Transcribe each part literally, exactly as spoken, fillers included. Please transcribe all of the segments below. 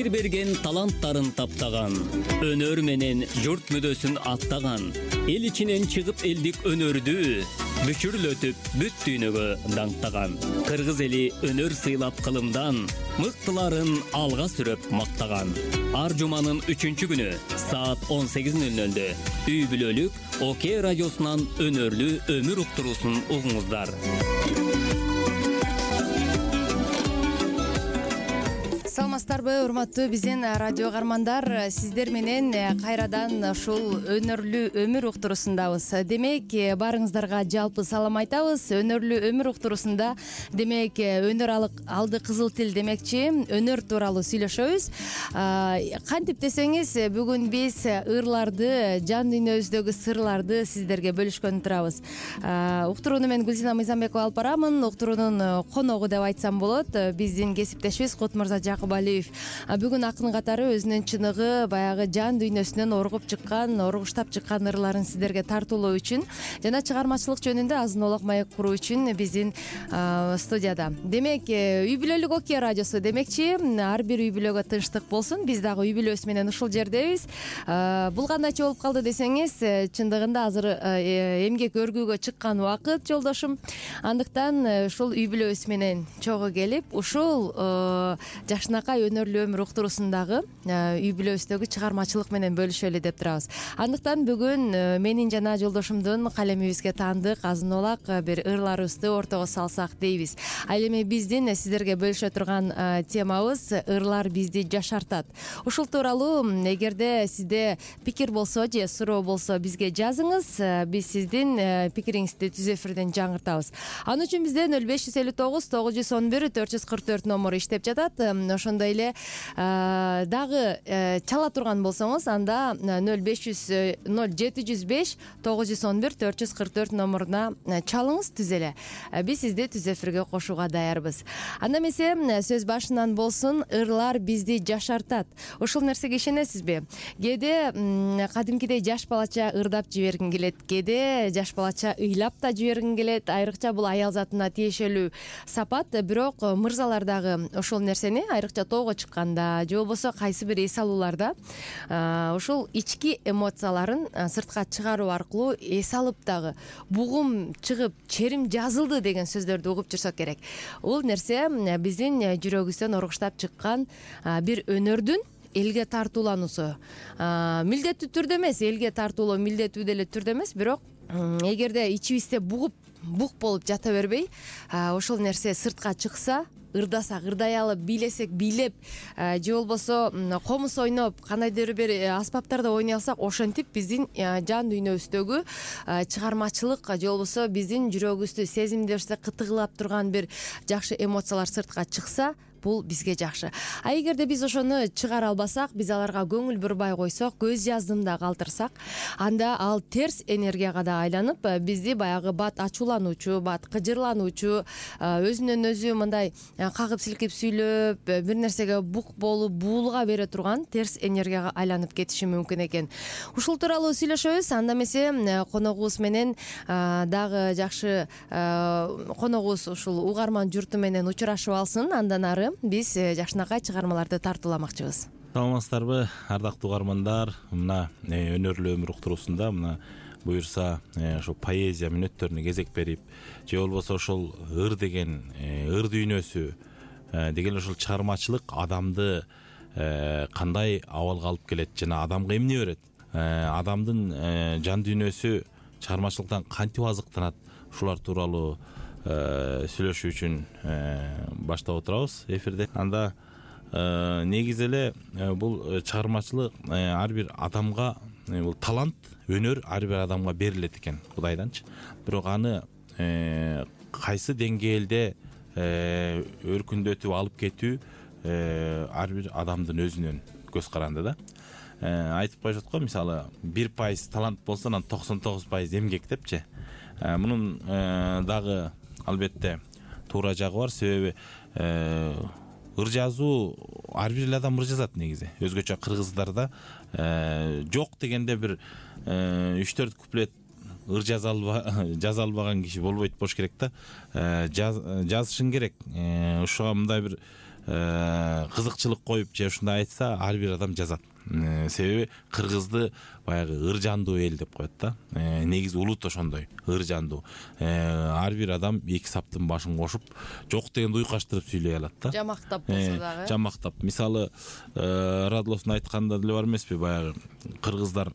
жер берген таланттарын таптаган, өнөр менен журт мүдөсүн аттаган, эл ичинен чыгып элдик өнөрдү бүчүрлөтүп бүт дүйнөгө даңктаган. Кыргыз эли өнөр сыйлап кылымдан, мыктыларын алга сүрөп мактаган. Ар жуманын үчүнчү күнү саат он сегиз нөл нөлдө үй бүлөлүк ОК радиосунан өнөрлүү өмүр уктуруусун угуңуздар. Саламатсыздарбы, урматтуу биздин радио кармандар, сиздер менен кайрадан ушул өнөрлүү өмүр уктуруусундабыз. Демек, барыңыздарга жалпы салам айтабыз. Өнөрлүү өмүр уктуруусунда, демек, өнөр алды кызыл тил демекчи, өнөр тууралуу сүйлөшөбүз. Кантип десеңиз, бүгүн биз ырларды, жан дүйнөбүздөгү сырларды сиздерге бөлүшкөнү турабыз. Уктурууну мен Гүлзина Мыйзамбекова алып барамын. Уктуруунун коногу деп айтсам болот. Биздин кесиптешибиз Кутмырза Жакыбалиев. Бүгүн акын катары өзүнүн чыныгы, баягы жан дүйнөсүнөн оргуп чыккан, оргуштап чыккан ырларын сиздерге тартуулоо үчүн жана чыгармачылык жөнүндө азын олак маек куруу үчүн биздин студияда. Демек, үй бүлөлүк ОК радиосу демекчи, ар бир үй бүлөгө тынчтык болсун. Биз дагы үй бүлөбүз менен ушул жердебиз. Бул кандайча болуп калды десеңиз, чындыгында азыр эмгек өргүүгө чыккан убакыт жолдошум. Андыктан ушул үй бүлөбүз менен чогуу келип, ушул жакшынакай өнөрлүү өмүр уктуруусундагы үй бүлөбүздөгү чыгармачылык менен бөлүшөлү деп турабыз. Андыктан бүгүн менин жана жолдошумдун калемибизге таандык азын олак бир ырларыбызды ортого салсак дейбиз. Ал эми биздин сиздерге бөлүшө турган темабыз ырлар бизди жашартат. Ушул тууралуу эгерде сизде пикир болсо же суроо болсо бизге жазыңыз. Биз сиздин пикириңизди түз эфирден жаңыртабыз. Ал үчүн бизде нөл беш жүз элүү тогуз тогуз жүз он бир төрт жүз кырк төрт номуру иштеп жатат. Ошондой эле дагы чала турган болсоңуз, анда нөл беш жүз нөл жети жүз беш тогуз жүз он бир төрт жүз кырк төрт номуруна чалыңыз, түз эле. Биз сизди түз эфирге кошууга даярбыз. Анда эмесе сөз башынан болсун, ырлар бизди жашартат. Ушул нерсеге ишенесизби? Кээде кадимкидей жаш балача ырдап жибергин келет, кээде жаш балача ыйлап да жибергин келет. Айрыкча бул аял затына тиешелүү сапат, бирок мырзалар дагы ошол нерсени айрыкча тоого чыкканда же болбосо кайсы бир эс алууларда ушул ички эмоцияларын сыртка чыгаруу аркылуу эс алып дагы бугум чыгып, черим жазылды деген сөздөрдү угуп жүрсөк керек. Бул нерсе биздин жүрөгүбүздөн оргуштап чыккан бир өнөрдүн элге тартуулануусу. Милдеттүү түрдө эмес, элге тартуулоо милдеттүү деле түрдө эмес, бирок эгерде ичибизде бугуп, бук болуп жата бербей, ошол нерсе сыртка чыкса, ырдасак ырдай алып, бийлесек бийлеп, же болбосо комуз ойноп, кандайдыр бир аспаптарда ойной алсак, ошентип биздин жан дүйнөбүздөгү чыгармачылык же болбосо биздин жүрөгүбүздү, сезимдерибизди кытыгылап турган бир жакшы эмоциялар сыртка чыкса, бул бизге жакшы. А эгерде биз ошону чыгара албасак, биз аларга көңүл бурбай койсок, көз жаздымда калтырсак, анда ал терс энергияга да айланып, бизди баягы бат ачуулануучу, бат кыжырлануучу, өзүнөн өзү мындай кагып силкип сүйлөп, бир нерсеге бук болуп, буулга бере турган терс энергияга айланып кетиши мүмкүн экен. Ушул тууралуу сүйлөшөбүз. Анда эмесе коногубуз менен дагы жакшы коногубуз ушул угарман журту менен учурашып алсын. Андан ары биз жакшынакай чыгармаларды тартууламакчыбыз. Саламатсыздарбы, ардактуу угармандар. Мына өнөрлүү өмүр уктуруусунда мына буюрса ошо поэзия мүнөттөрүнө кезек берип, же болбосо ошол ыр деген ыр дүйнөсү деген ошол чыгармачылык адамды кандай абалга алып келет жана адамга эмне берет, адамдын жан дүйнөсү чыгармачылыктан кантип азыктанат, ушулар тууралуу сүйлөшүү үчүн баштап отурабыз эфирде. Анда негизи эле бул чыгармачылык ар бир адамга, бул талант, өнөр ар бир адамга берилет экен Кудайданчы. Бирок аны кайсы деңгээлде өркүндөтүп алып кетүү ар бир адамдын өзүнөн көз каранды да. Айтып коюшат го, мисалы бир пайыз талант болсо, анан токсон тогуз пайыз эмгек депчи. Мунун дагы албетте туура жагы бар, себеби ыр жазуу ар бир адам ыр жазат негизи. Өзгөчө кыргыздарда жок дегенде бир үч төрт куплет ыр жаза албаган киши болбойт болуш керек да. Жазышың керек. Ушуга мындай бир кызыкчылык коюп же ушундай айтса ар бир адам жазат. Себеби кыргызды баягы ыр жандуу эл деп коет да. Негизи улут ошондой ыр жандуу. Ар бир адам эки саптын башын кошуп жок дегенде уйкаштырып сүйлөй алат да. Жамактап болсо дагы. Жамактап. Мисалы, Радловдун айтканда деле бар эмеспи, баягы кыргыздар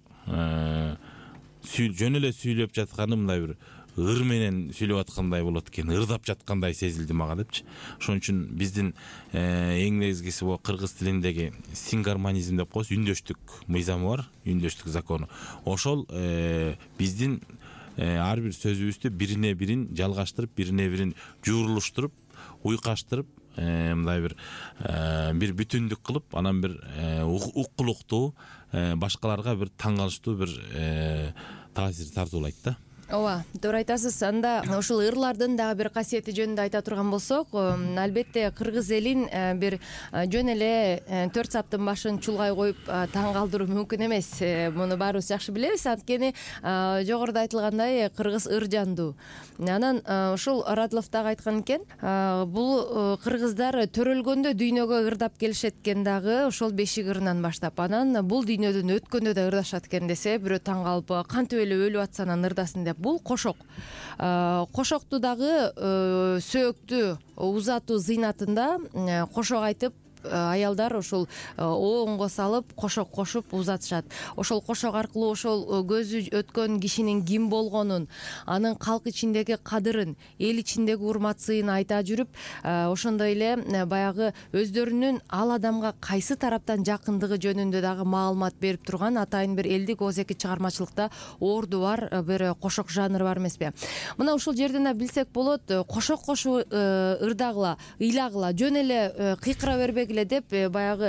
жөн эле сүйлөп жатканы мындай бир ыр менен сүйлөп аткандай болот экен, ырдап жаткандай сезилди мага депчи. Ошон үчүн биздин эң негизгиси бул кыргыз тилиндеги сингармонизм деп коебуз, үндөштүк мыйзамы бар, үндөштүк закону. Ошол биздин ар бир сөзүбүздү бирине бирин жалгаштырып, бирине бирин жуурулуштуруп, уйкаштырып, мындай бир бир бүтүндүк кылып, анан бир уккулуктуу, башкаларга бир таң калыштуу бир таасир тартуулайт да. Ооба, туура айтасыз. Анда ушул ырлардын дагы бир касиети жөнүндө айта турган болсок, албетте кыргыз элин бир жөн эле төрт саптын башын чулгай коюп таң калтыруу мүмкүн эмес. Муну баарыбыз жакшы билебиз. Анткени жогоруда айтылгандай кыргыз ыр жандуу. Анан ушул Радлов дагы айткан экен, бул кыргыздар төрөлгөндө дүйнөгө ырдап келишет экен дагы ошол бешик ырынан баштап. Анан бул дүйнөдөн өткөндө да ырдашат экен десе, бирөө таң калып, кантип эле өлүп атса анан ырдасын деп. Бул кошок. Кошокту дагы сөөктү узатуу зыйнатында кошок айтып аялдар ошол оңго салып кошок кошуп узатышат. Ошол кошок аркылуу ошол көзү өткөн кишинин ким болгонун, анын калк ичиндеги кадырын, эл ичиндеги урмат-сыйын айта жүрүп, ошондой эле баягы өздөрүнүн ал адамга кайсы тараптан жакындыгы жөнүндө дагы маалымат берип турган атайын бир элдик ооз эки чыгармачылыкта орду бар бир кошок жанры бар эмеспи. Мына ушул жерден да билсек болот, кошок кошуу ырдагыла, ыйлагыла, жөн эле кыйкыра бербегиле деп баягы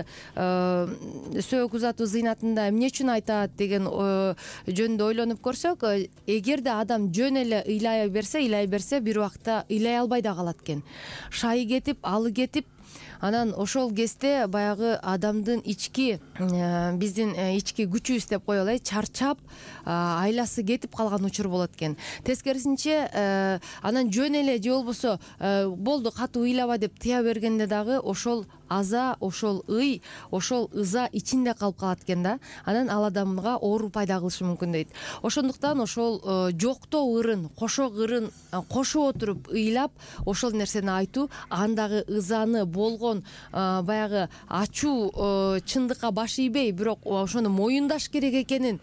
сөөк узатуу зыйнатында эмне үчүн айтат деген жөнүндө ойлонуп көрсөк, эгерде адам жөн эле ыйлай берсе, ыйлай берсе бир убакта ыйлай албай да калат экен. Шайы кетип, алы кетип, анан ошол кезде баягы адамдын ички биздин ички күчүбүз деп коелу, чарчап, айласы кетип калган учур болот экен. Тескерисинче анан жөн эле же болбосо болду катуу ыйлаба деп тыя бергенде дагы ошол аза, ошол ый, ошол ыза ичинде калып калат экен да. Анан ал адамга оору пайда кылышы мүмкүн дейт. Ошондуктан ошол жоктоо ырын, кошок ырын кошуп отуруп ыйлап, ошол нерсени айтуу, андагы ызаны болгон баягы ачуу чындыкка баш ийбей, бирок ошону моюндаш керек экенин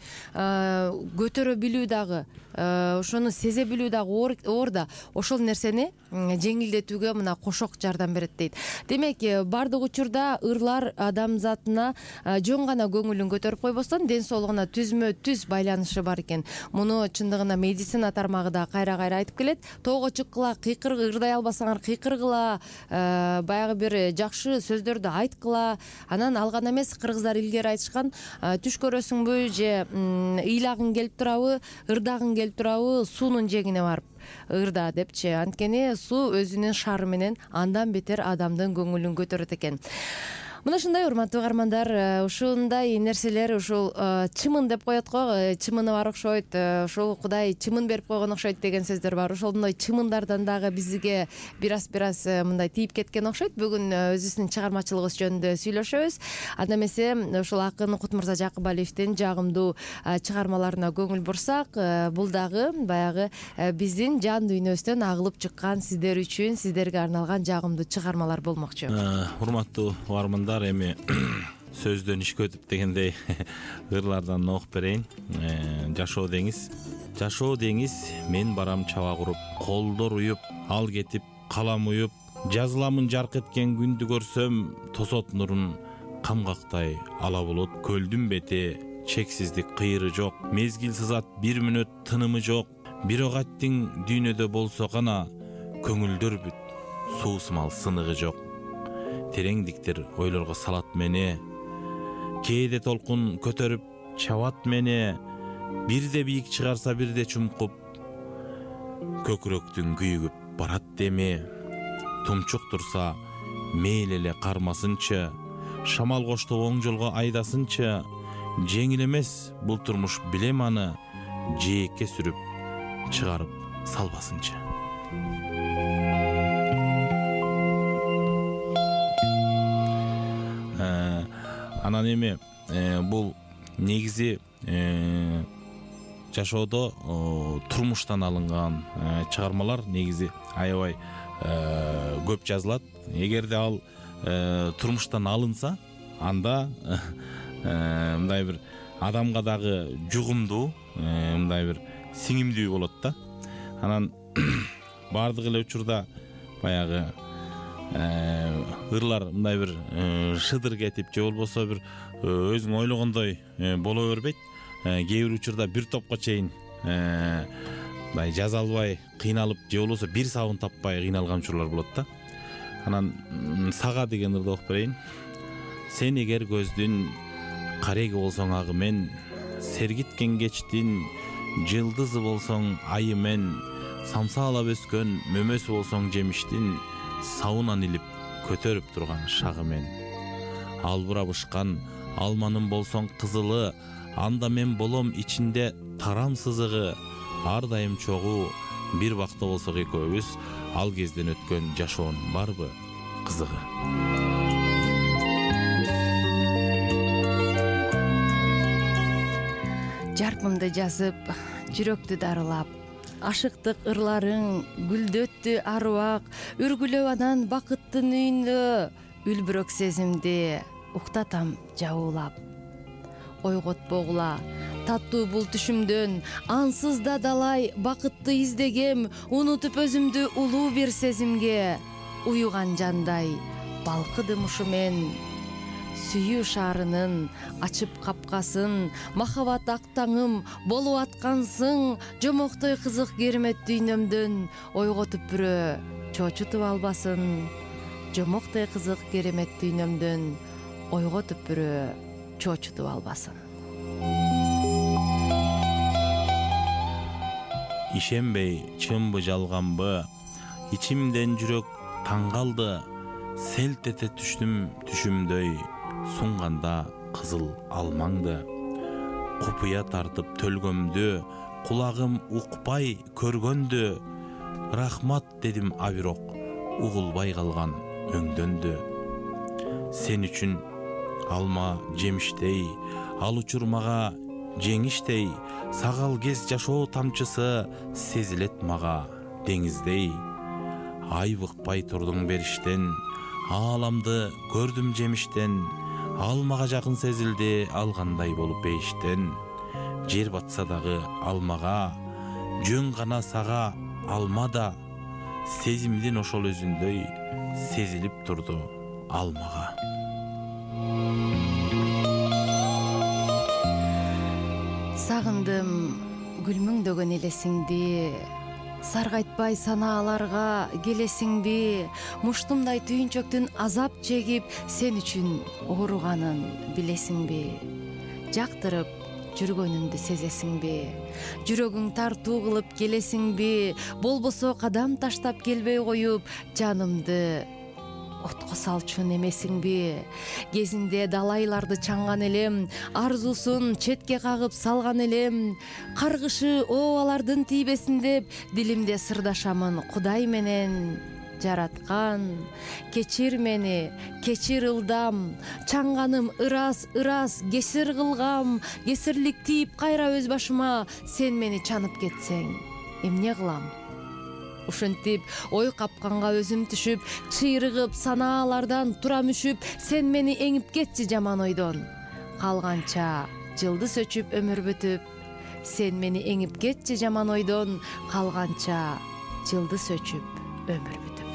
көтөрө билүү дагы, ошону сезе билүү дагы оор да. Ошол нерсени жеңилдетүүгө мына кошок жардам берет дейт. Демек, бардык учурда ырлар адамзатына жөн гана көңүлүн көтөрүп койбостон, ден соолугуна түзмө түз байланышы бар экен. Муну чындыгында медицина тармагы да кайра-кайра айтып келет. Тоого чыккыла, кыйкыр ырдай албасаңар кыйкыргыла, баягы бир жакшы сөздөрдү айткыла. Анан ал гана эмес, кыргыздар илгери айтышкан, түш көрөсүңбү же ыйлагың келип турабы, ырдагың келип турабы, суунун жегине барып ырда депчи. Анткени суу өзүнүн шары менен андан бетер адамдын көңүлүн көтөрөт экен. Мына ушундай, урматтуу угармандар, ушундай нерселер ушул чымын деп коет го, чымыны бар окшойт, ушул Кудай чымын берип койгон окшойт деген сөздөр бар. Ошондой чымындардан дагы бизге бираз-бираз мындай тийип кеткен окшойт. Бүгүн өзүбүздүн чыгармачылыгыбыз жөнүндө сүйлөшөбүз. Анда эмесе ушул акын Кутмырза Жакыбалиевдин жагымдуу чыгармаларына көңүл бурсак, бул дагы баягы биздин жан дүйнөбүздөн агылып чыккан, сиздер үчүн, сиздерге арналган жагымдуу чыгармалар болмокчу. Урматтуу угармандар, эми сөздөн ишке өтүп дегендей ырлардан окуп берейин. Жашоо деңиз, жашоо деңиз, мен барам чаба куруп, колдор уюп, ал кетип, калам уюп, жазыламын жарк эткен күндү көрсөм, тосот нурун камгактай ала булут, көлдүн бети, чексиздик кыйыры жок, мезгил сызат бир мүнөт тынымы жок, бирок аттиң дүйнөдө болсо гана көңүлдөр бүт, суусмал сыныгы жок. Тереңдиктер ойлорго салат мени, кээде толкун көтөрүп чабат мени, бирде бийик чыгарса бирде чумкуп, көкүрөктүн күйүгүп барат деми, тумчук турса мейли эле кармасынчы, шамал кошту оң жолго айдасынчы, жеңил эмес бул турмуш билем аны, жээкке сүрүп чыгарып салбасынчы. анан эми бул негизи жашоодо турмуштан алынган чыгармалар негизи аябай көп жазылат. Эгерде ал турмуштан алынса, анда мындай бир адамга дагы жугумдуу, мындай бир сиңимдүү болот да. Анан бардык эле учурда баягы ырлар мындай бир шыдыр кетип же болбосо бир өзүң ойлогондой боло бербейт. Кээ бир учурда бир топко чейин мындай жаза албай кыйналып же болбосо бир сабын таппай кыйналган учурлар болот да. Анан сага деген ырды окуп берейин. Сен эгер көздүн кареги болсоң агы мен, сергиткен кечтин жылдызы болсоң айы мен, самсаалап өскөн мөмөсү болсоң жемиштин, сауынан илип көтөрүп турган шагы мен. Албырап ышкан алманын болсоң кызылы, анда мен болом ичинде тарам сызыгы. Ар дайым чогуу бир бакта болсок экөөбүз, ал кезден өткөн жашоонун барбы кызыгы. Жарпымды жазып, жүрөктү дарылап, ашыктык ырларың гүлдөттү аруак, үргүлөп анан бакыттын үйүндө, үлбүрөк сезимди уктатам жабуулап. Ойготпогула таттуу бул түшүмдөн, ансыз да далай бакытты издегем, унутуп өзүмдү улуу бир сезимге. Уюган жандай балкыдым ушу мен, сүйүү шаарынын ачып капкасын, махабат актаңым болуп аткансың, жомоктой кызык керемет дүйнөмдөн ойготуп бирөө чочутуп албасын. Жомоктой кызык керемет дүйнөмдөн ойготуп бирөө чочутуп албасын. Ишенбей чынбы жалганбы, ичимден жүрөк таң калды, селт эте түштүм түшүмдөй, сунганда кызыл алмаңды. Купуя тартып төлгөмдү, кулагым укпай көргөндү, рахмат дедим а бирок, угулбай калган өңдөндү. Сен үчүн алма жемиштей, ал учурмага жеңиштей, сагал кез жашоо тамчысы сезилет мага деңиздей. Ай быкпай турдуң бериштен, ааламды көрдүм жемиштен, алмага жакын сезилди алгандай болуп бейиштен. Жер батса дагы алмага, жөн гана сага алмада, сезимдин ошол өзүндөй сезилип турду алмага. Сагындым гүлмүңдөгөн элесиңди, саргайтпай санааларга келесиңди, муштумдай түйүнчөктүн азап чегип сен үчүн ооруганын билесиңби? Жактырып жүргөнүмдү сезесиңби? Жүрөгүң тартуу кылып келесиңби? Болбосо кадам таштап келбей коюп, жанымды отко салчу немесиңби? Кезинде далайларды чаңган элем, арзусын четке кагып салган элем. Каргышы ообалардын тийбесин деп, дилимде сырдашамын Кудай менен. Жараткан, кечир мени, кечир ылдам, чаңганым ырас ырас кесир кылгам. Кесирлик тийип кайра өз башыма, сен мени чанып кетсең эмне кылам? Ушинтип ой капканга өзүм түшүп, чыйрыгып санаалардан турам үшүп, сен мени эңип кетчи жаман ойдон. Калганча жылдыз өчүп өмүр бүтүп, сен мени эңип кетчи жаман ойдон. Калганча жылдыз өчүп өмүр бүтүп.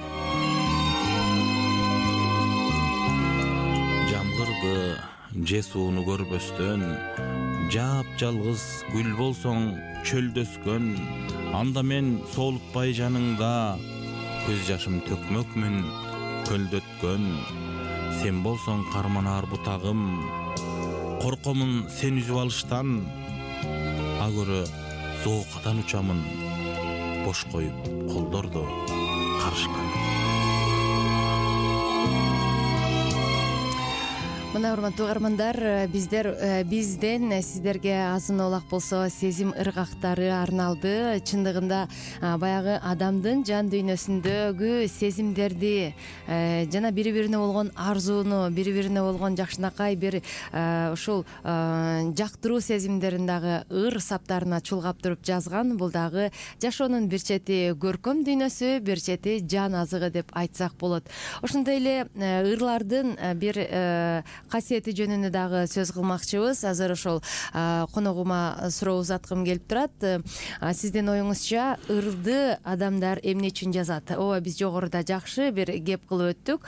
Жамгырды же сууну көрбөстөн, жап жалгыз гүл болсоң чөлдөскөн, анда мен соолутпай жаныңда, көз жашым төкмөкмүн көлдөткөн. Сен болсоң карманаар бутагым, коркомун сен үзүп алыштан, а көрө зоокадан учамын, бош коюп колдордо карышкан. Мына урматтуу угармандар, биздер бизден сиздерге азын олак болсо сезим ыргактары арналды. Чындыгында баягы адамдын жан дүйнөсүндөгү сезимдерди жана бири бирине болгон арзууну, бири бирине болгон жакшынакай бир ушул жактыруу сезимдерин дагы ыр саптарына чулгап туруп жазган. Бул дагы жашоонун бир чети көркөм дүйнөсү, бир чети жан азыгы деп айтсак болот. Ошондой эле ырлардын бир касиети жөнүндө дагы сөз кылмакчыбыз. Азыр ошол коногума суроо узаткым келип турат. Сиздин оюңузча ырды адамдар эмне үчүн жазат? Ооба, биз жогоруда жакшы бир кеп кылып өттүк.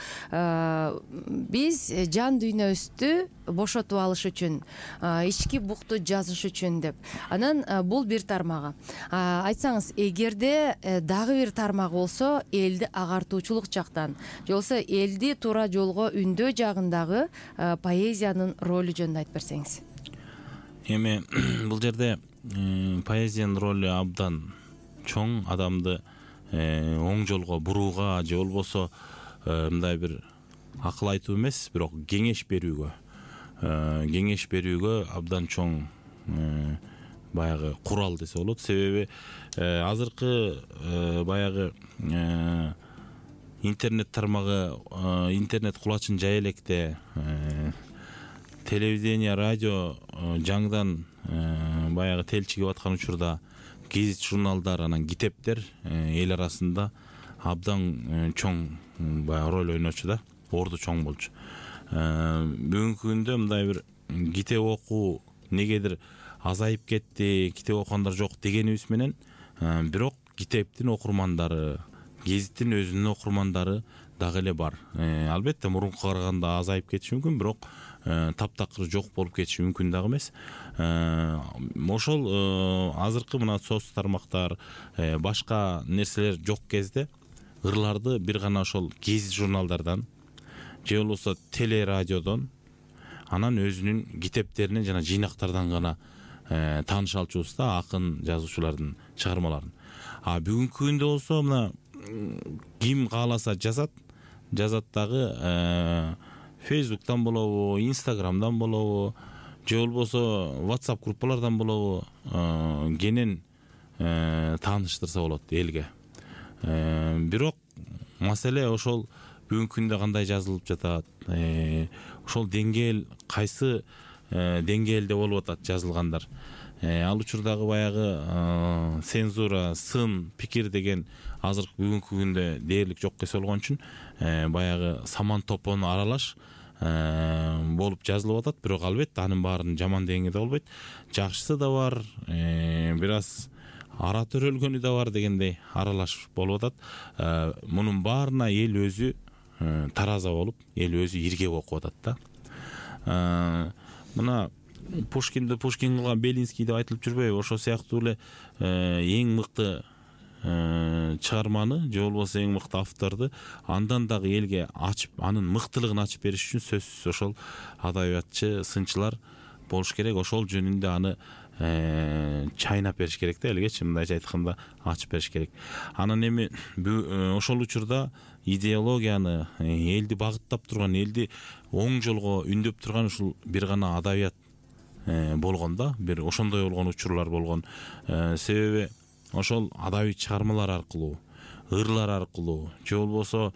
Биз жан дүйнөбүздү бошотуп алыш үчүн, ички букту жазыш үчүн деп. Анан бул бир тармагы. Айтсаңыз, эгерде дагы бир тармак болсо, элди агартуучулук жактан, же болбосо элди туура жолго үндөө жагындагы поэзиянын ролу жөнүндө айтып берсеңиз. Эми бул жерде поэзиянын ролу абдан чоң. Адамды оң жолго бурууга же болбосо мындай бир акыл айтуу эмес, бирок кеңеш берүүгө кеңеш берүүгө абдан чоң баягы курал десе болот. Себеби азыркы баягы интернет тармагы, интернет кулачын жай электе, телевидение, радио жаңдан баягы телчигип аткан учурда гезит, журналдар, анан китептер эл арасында абдан чоң баягы роль ойночу да, орду чоң болчу. Бүгүнкү күндө мындай бир китеп окуу негедир азайып кетти, китеп окугандар жок дегенибиз менен, бирок китептин окурмандары, гезиттин өзүнүн окурмандары дагы эле бар. Албетте мурункуга караганда азайып кетиши мүмкүн, бирок таптакыр жок болуп кетиши мүмкүн дагы эмес. Ошол азыркы мына соц тармактар, башка нерселер жок кезде ырларды бир гана ошол гезит, журналдардан же болбосо телерадиодон, анан өзүнүн китептеринен жана жыйнактардан гана тааныша алчубуз да, акын жазуучулардын чыгармаларын. А бүгүнкү күндө болсо мына ким кааласа жазат, жазат дагы Фейсбуктан болобу, Инстаграмдан болобу, же болбосо WhatsApp группалардан болобу, кенен тааныштырса болот элге. Бирок маселе ошол бүгүнкү күндө кандай жазылып жатат, ошол деңгээл кайсы деңгээлде болуп атат жазылгандар. Ал учурдагы баягы цензура, сын, пикир деген азыр бүгүнкү күндө дээрлик жок кесе болгон үчүн баягы саман топону аралаш болуп жазылып атат. Бирок албетте анын баарын жаман дегенге да болбойт. Жакшысы да бар, бир аз ара төрөлгөнү да бар дегендей аралаш болуп атат. Мунун баарына эл өзү тараза болуп, эл өзү иргеп окуп атат да. Мына Пушкинди Пушкин кылган Белинский деп айтылып жүрбөйбү? Ошол сыяктуу эле эң мыкты чыгарманы же болбосо эң мыкты авторду андан дагы элге ачып, анын мыктылыгын ачып бериш үчүн сөзсүз ошол адабиятчы, сынчылар болуш керек. Ошол жөнүндө аны чайнап бериш керек да, элгечи мындайча айтканда ачып бериш керек. Анан эми ошол учурда идеологияны, элди багыттап турган, элди оң жолго үндөп турган ушул бир гана адабият болгон да, бир ошондой болгон учурлар болгон. Себеби ошол адабий чыгармалар аркылуу, ырлар аркылуу, же болбосо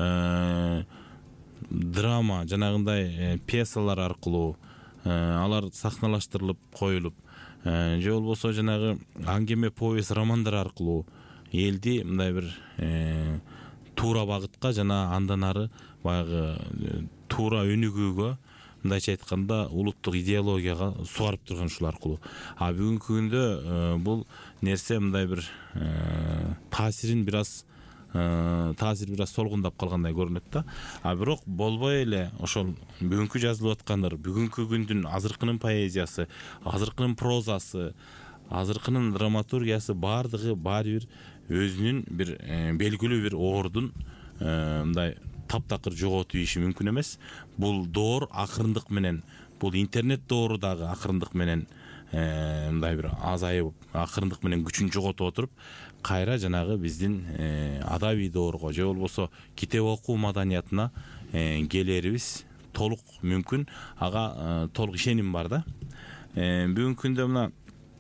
драма, жанагындай пьесалар аркылуу алар сахналаштырылып коюлуп, же болбосо жанагы аңгеме, повесть, романдар аркылуу элди мындай бир туура багытка жана андан ары баягы туура өнүгүүгө, мындайча айтканда улуттук идеологияга сугарып турган ушул аркылуу. А бүгүнкү күндө бул нерсе мындай бир таасирин бир аз таасир бир аз солгундап калгандай көрүнөт да. А бирок болбой эле ошол бүгүнкү жазылып аткандар, бүгүнкү күндүн азыркынын поэзиясы, азыркынын прозасы, азыркынын драматургиясы баардыгы баары бир өзүнүн бир белгилүү бир ордун мындай таптакыр жоготуп ийиши мүмкүн эмес. Бул доор акырындык менен, бул интернет доору дагы акырындык менен мындай бир азайып, акырындык менен күчүн жоготуп отуруп, кайра жанагы биздин адабий доорго же болбосо китеп окуу маданиятына келерибиз толук мүмкүн, ага толук ишеним бар да. Бүгүнкү күндө мына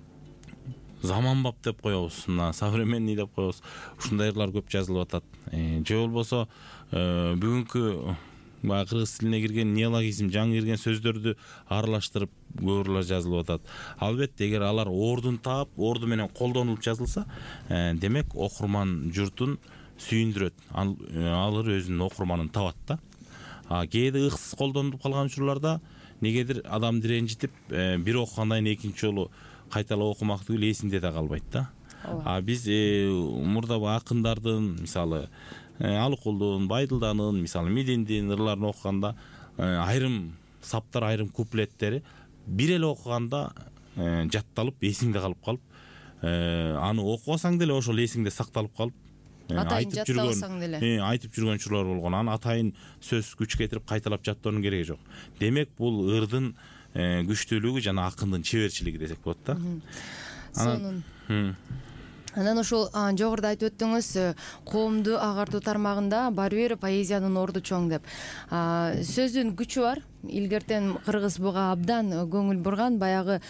заманбап деп коебуз, мына современный деп коебуз. Ушундай ырлар көп жазылып атат. Же болбосо бүгүнкү баягы кыргыз тилине кирген неологизм, жаңы кирген сөздөрдү аралаштырып көп ырлар жазылып атат. Албетте, эгер алар ордун таап, орду менен колдонулуп жазылса, демек окурман журтун сүйүндүрөт. Алыр өзүнүн окурманын табат да. А кээде ыксыз колдонулуп калган учурларда негедир адам ренжитип, бир окугандан кийин экинчи жолу кайталап окумак түгүл эсинде да калбайт да. А биз мурда акындардын, мисалы Алыкулдун, Байдылданын, мисалы Мединдин ырларын окуганда айрым саптар, айрым куплеттери бир эле окуганда жатталып, эсиңде калып калып, аны окубасаң деле ошол эсиңде сакталып калып, атайын жаттабасаң деле айтып жүргөн учурлар болгон. Аны атайын сөз күч кетирип кайталап жаттоонун кереги жок. Демек бул ырдын күчтүүлүгү жана акындын чеберчилиги десек болот да. Сонун. Анан ошол жогоруда айтып өттүңүз, коомду агартуу тармагында баары бир поэзиянын орду чоң деп. Сөздүн күчү бар. Илгертен кыргыз буга абдан көңүл бурган. Баягы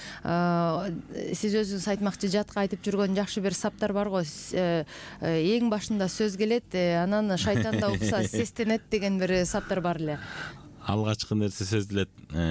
сиз өзүңүз айтмакчы, жатка айтып жүргөн жакшы бир саптар бар го. Эң башында сөз келет, анан шайтан да укса сестенет деген бир саптар бар эле. Алгачкы нерсе сөз делет.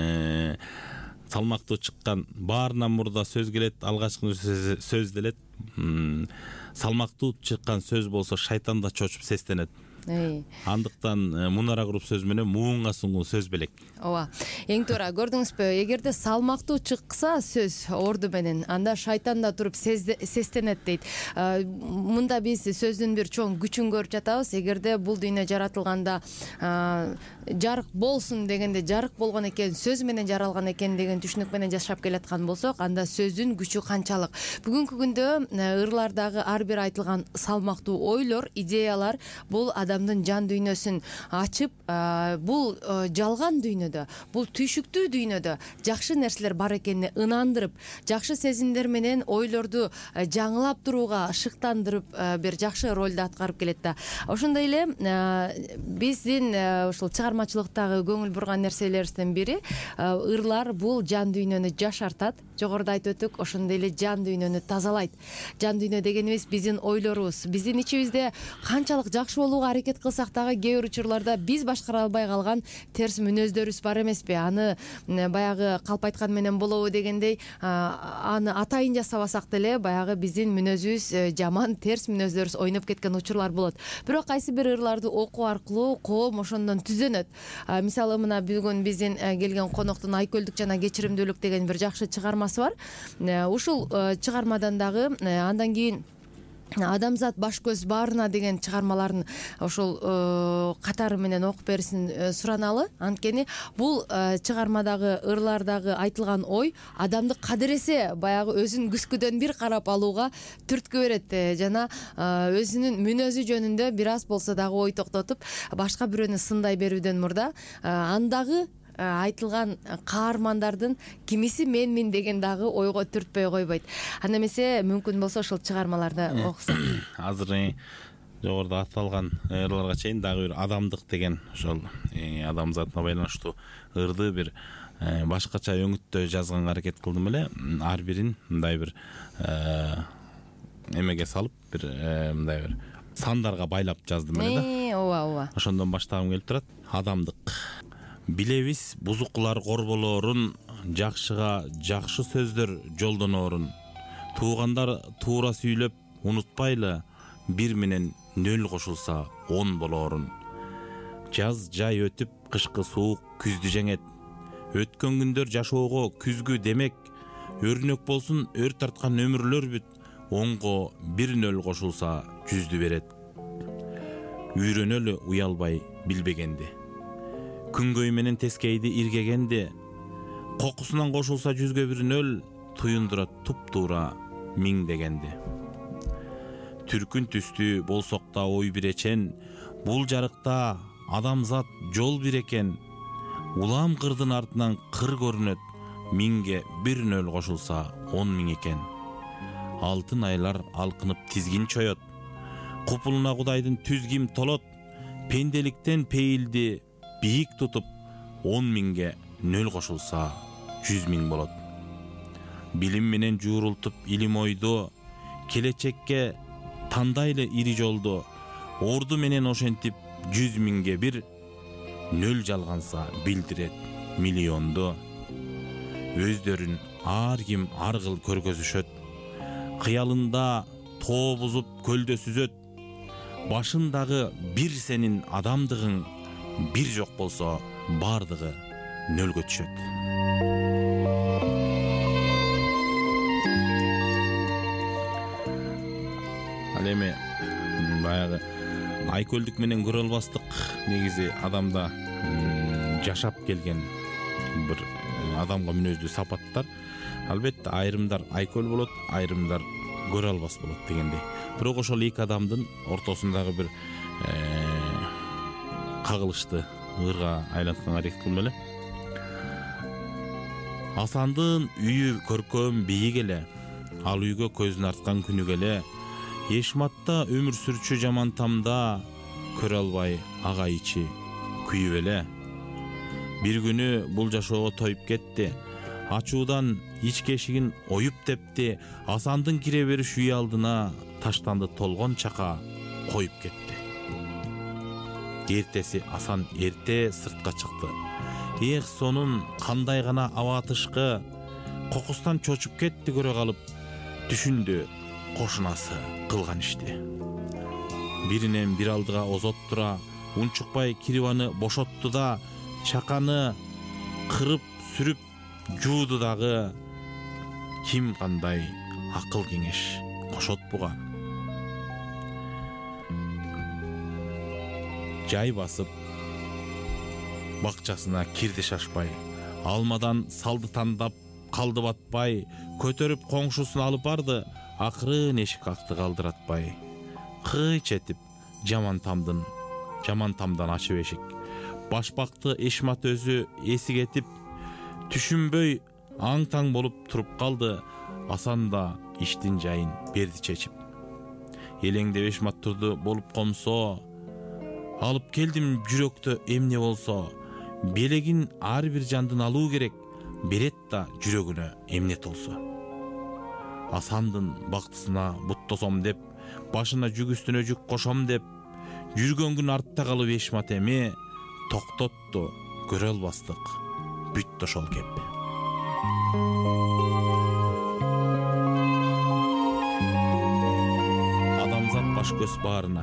Салмактуу чыккан баарынан мурда сөз келет, алгачкы сөз делет. Салмактуу чыккан сөз болсо шайтан да чочуп сестенет. Андыктан мунара куруп сөз менен муунга сунгун сөз белек. Ооба. Эң туура, көрдүңүзбү? Эгерде салмактуу чыкса сөз орду менен, анда шайтан да туруп сестенет дейт. Мында биз сөздүн бир чоң күчүн көрүп жатабыз. Эгерде бул дүйнө жаратылганда жарык болсун дегенде жарык болгон экен, сөз менен жаралган экен деген түшүнүк менен жашап келаткан болсок, анда сөздүн күчү канчалык. Бүгүнкү күндө ырлардагы ар бир айтылган салмактуу ойлор, идеялар бул адамдын жан дүйнөсүн ачып, бул жалган дүйнөдө, бул түйшүктүү дүйнөдө жакшы нерселер бар экенине ынандырып, жакшы сезимдер менен ойлорду жаңылап турууга шыктандырып бир жакшы ролду аткарып келет да. Ошондой эле биздин ушул чыгармачылыктагы көңүл бурган нерселерибизден бири ырлар бул жан дүйнөнү жашартат. Жогоруда айтып өттүк, ошондой эле жан дүйнөнү тазалайт. Жан дүйнө дегенибиз биздин ойлорубуз, биздин ичибизде канчалык жакшы болууга аракет кылсак дагы кээ бир учурларда биз башкара албай калган терс мүнөздөрүбүз бар эмеспи? Аны баягы калп айткан менен болобу дегендей, аны атайын жасабасак деле баягы биздин мүнөзүбүз жаман, терс мүнөздөрүбүз ойноп кеткен учурлар болот. Бирок кайсы бир ырларды окуу аркылуу коом ошондон түзөнөт. Мисалы мына бүгүн биздин келген коноктун Айкөлдүк жана кечиримдүүлүк деген бир жакшы чыгармасы бар. Ушул чыгармадан дагы андан кийин Адамзат баш көз баарына деген чыгармаларын ошол катары менен окуп берисин сураналы. Анткени бул чыгармадагы ырлардагы айтылган ой адамды кадыресе баягы өзүн күскүдөн бир карап алууга түрткү берет жана өзүнүн мүнөзү жөнүндө бир аз болсо дагы ой токтотуп, башка бирөөнү сындай берүүдөн мурда андагы айтылган каармандардын кимиси менмин деген дагы ойго түртпөй койбойт. Анда эмесе мүмкүн болсо ошол чыгармаларды окусак. Азыр жогоруда аталган ырларга чейин дагы бир адамдык деген ошол адамзатына байланыштуу ырды бир башкача өңүттө жазганга аракет кылдым эле. Ар бирин мындай бир эмеге салып, бир мындай бир сандарга байлап жаздым эле да. Ооба, ооба. Ошондон баштагым келип турат. Адамдык. Билебиз бузуклар корболоорун, жакшыга жакшы сөздөр жолдоноорун. Туугандар туура сүйлөп унутпайлы, бир менен нөл кошулса он болоорун. Жаз жай өтүп, кышкы суук күздү жеңет. Өткөн күндөр жашоого күзгү демек, өрнөк болсун өр тарткан өмүрлөр бүт, онго бир нөл кошулса жүздү берет. Үйрөнөлү уялбай билбегенди. Күнгөй менен тескейди иргегенде, кокусунан кошулса жүзгө бир нөл, туюндура туп-туура миң дегенди. Түркүн түстүү болсок да ой биречен, бул жарыкта адамзат жол бир экен. Улам кырдын артынан кыр көрүнөт, миңге бир нөл кошулса он миң экен. Алтын айлар алкынып тизгин чоет, купулуна Кудайдын түзгим толот, пенделиктен пейилди бийик тутуп, он миңге нөл кошулса жүз миң болот. Билим менен жуурултуп илим ойду, келечекке тандайлы ири жолду, орду менен ошентип жүз миңге бир нөл жалганса билдирет миллионду. Өздөрүн ар ким ар кыл көргөзүшөт, кыялында тоо бузуп көлдө сүзөт. Башындагы бир сенин адамдыгың бир жок болсо бардыгы нөлгө түшөт. Ал эми баягы айкөлдүк менен көрө албастык негизи адамда жашап келген бир адамга мүнөздүү сапаттар. Албетте айрымдар айкөл болот, айрымдар көрө албас болот дегендей. Бирок ошол эки адамдын ортосундагы бир кагылышты ырга айлантканга аракет кылмак эле. Асандын үйү көркөм бийик эле, ал үйгө көзүн арткан күнү келе. Эшматта өмүр сүрчү жаман тамда, көрө албай ага ичи күйүп эле. Бир күнү бул жашоого тоюп кетти, ачуудан ички эшигин оюп тепти. Асандын кире бериш үй алдына таштанды толгон чака коюп кетти. Эртеси Асан эрте сыртка чыкты. Эх, сонун кандай гана аба тышкы, кокустан чочуп кетти көрө калып. Түшүндү кошунасы кылган ишти. Биринен бир алдыга озоттура, унчукпай кириваны бошотту да, чаканы кырып сүрүп жууду дагы. Ким кандай акыл кеңеш кошот буга. Жай басып бакчасына кирди шашпай, алмадан салды тандап калды батпай, көтөрүп коңшусун алып барды, акырын эшик акты калдыратпай. Кыйч этип жаман тамдын жаман тамдан ачып эшик. Башпакты Эшмат өзү эсик этип, түшүнбөй аң-таң болуп туруп калды. Асан да иштин жайын берди чечип. Элеңдеп Эшмат турду болуп комсо, алып келдим жүрөктө эмне болсо. Белегин ар бир жандын алуу керек, берет да жүрөгүнө эмне толсо. Асандын бактысына буттосом деп, башына жүк үстүнө жүк кошом деп, жүргөн күн артта калып Эшмат эми токтотту көрө албастык бүттү ошол кеп. Адамзат баш көз баарына.